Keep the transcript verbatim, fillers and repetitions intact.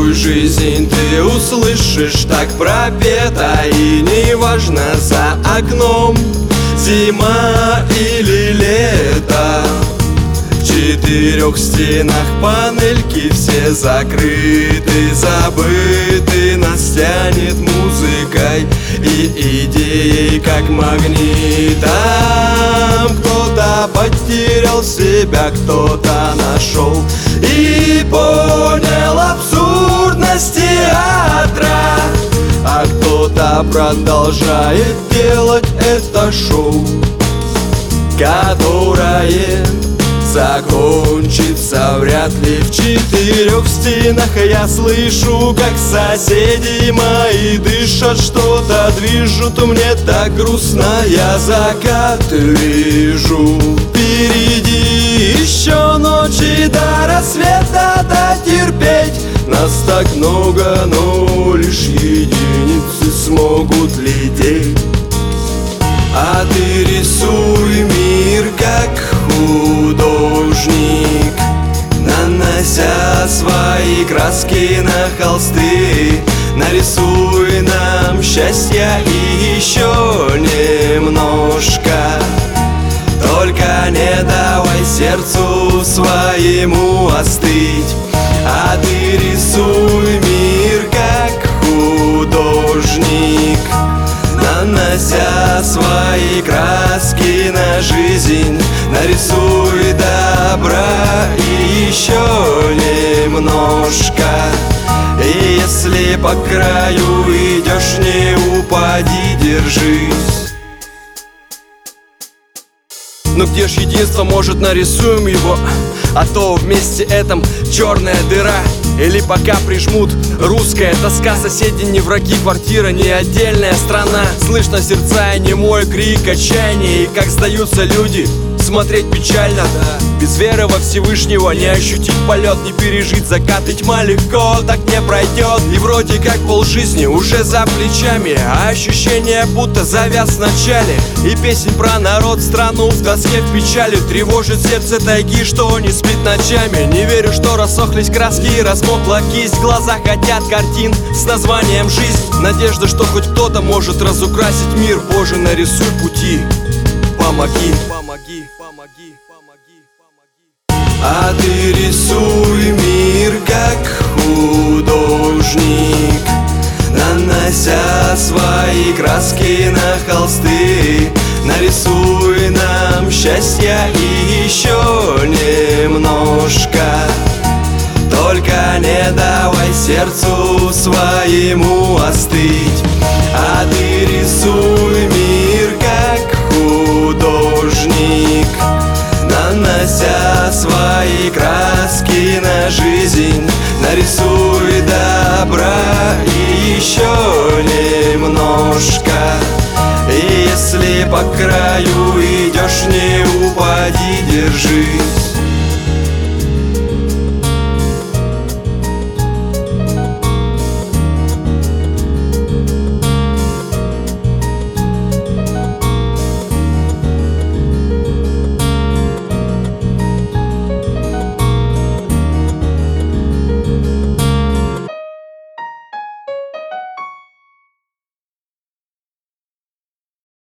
Такую жизнь ты услышишь, так пропета. И неважно за окном зима или лето, в четырех стенах панельки все закрыты, забыты. Нас тянет музыкой и идеей, как магнитом. Кто-то потерял себя, кто-то нашел и понял абсурдность театра, а кто-то продолжает делать это шоу, которое закончится вряд ли в четырех стенах. Я слышу, как соседи мои дышат, что-то движут, мне так грустно. Я закат вижу впереди, еще ночи до рассвета дотерпеть. Нас так много, но лишь единицы смогут лететь. А ты рисуй мир как художник, нанося свои краски на холсты. Нарисуй нам счастья и еще немножко, только не давай сердцу своему остыть. А ты рисуй мир как художник, нанося свои краски на жизнь. Нарисуй добра и еще немножко. И если по краю идешь, не упади, держись. Но где ж единство, может, нарисуем его? А то вместе этом черная дыра. Или пока прижмут русская тоска. Соседи не враги, квартира не отдельная страна. Слышно сердца и немой крик отчаяния. И как сдаются люди, смотреть печально, да. Без веры во Всевышнего не ощутить полет, не пережить закат, и тьма легко так не пройдет. И вроде как полжизни уже за плечами, а ощущение будто завяз в начале. И песнь про народ, страну в тоске, в печали тревожит сердце тайги, что не спит ночами. Не верю, что рассохлись краски и размокла кисть. Глаза хотят картин с названием «Жизнь». Надежда, что хоть кто-то может разукрасить мир. Боже, нарисуй пути, помоги, помоги, помоги, помоги, помоги. А ты рисуй мир как художник, нанося свои краски на холсты. Нарисуй нам счастья и еще немножко, только не давай сердцу своему остыть. А ты рисуй мир как художник, нанося свои краски на жизнь. Нарисуй добра и еще немножко. И если по краю идешь, не упади, держись.